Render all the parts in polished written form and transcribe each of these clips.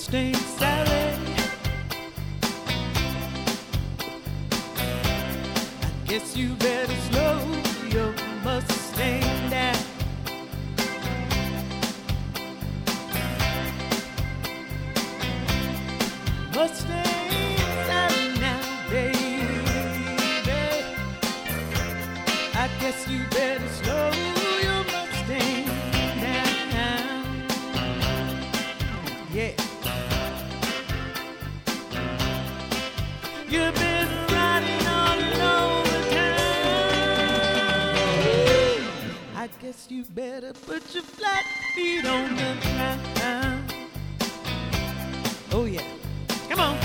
Mustang Sally. I guess you better slow your Mustang down. Mustang Sally now, baby. I guess you better slow your Mustang down. Yeah. You've been riding all over town. I guess you better put your flat feet on the ground. Oh yeah, come on.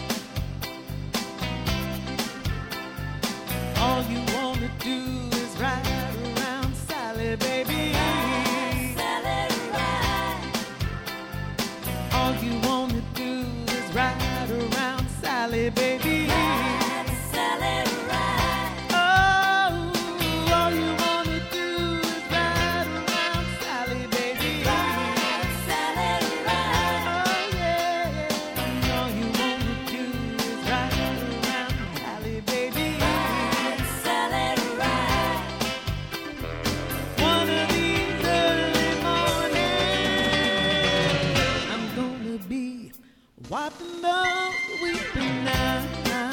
All you wanna do is ride around Sally, baby. Ride, Sally, ride. All you wanna do is ride around Sally, baby. Ride, Sally, ride. Oh, all you wanna do is ride around Sally, baby. Ride, Sally, ride. Oh yeah, all you wanna do is ride around Sally, baby. Ride, Sally, ride. One of these early mornings, I'm gonna be wiping up weeping now.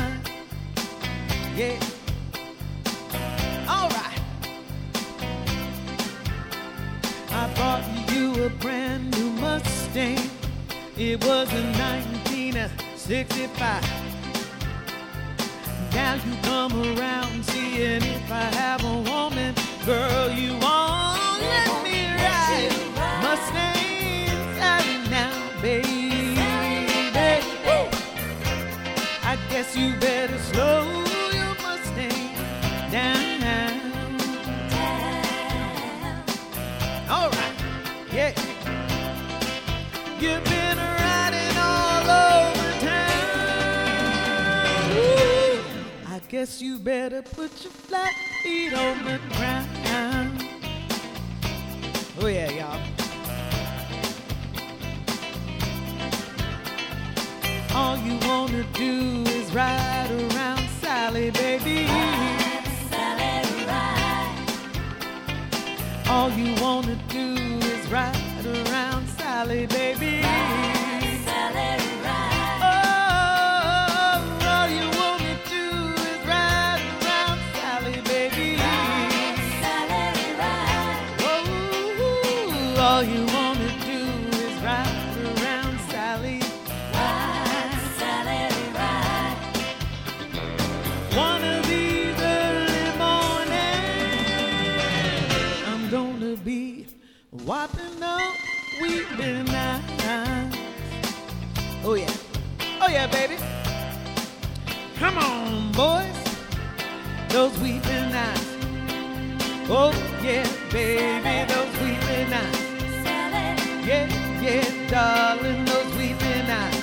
Yeah. All right. I bought you a brand new Mustang. It was a 1965. Now you come around seeing if I have a woman, girl, you won't let me ride. Mustang Sally now, baby. I guess you better slow your Mustang down. All right, yeah. You've been riding all over town. Ooh, I guess you better put your flat feet on the ground. Oh yeah, y'all. All you wanna do is ride around Sally, baby. Ride, Sally, ride. All you wanna do is ride around Sally, baby. Ride, Sally, ride. Oh, all you wanna do is ride around Sally, baby. Ride, Sally, ride. Oh, all you wanna do is ride around Sally. Ride, Sally, ride. One of these early mornings, I'm gonna be wiping up weeping eyes. Oh yeah, oh yeah, baby. Come on, boys, those weeping eyes. Oh yeah, baby, those weeping eyes. Sally, Yeah, yeah, darling, those weeping eyes.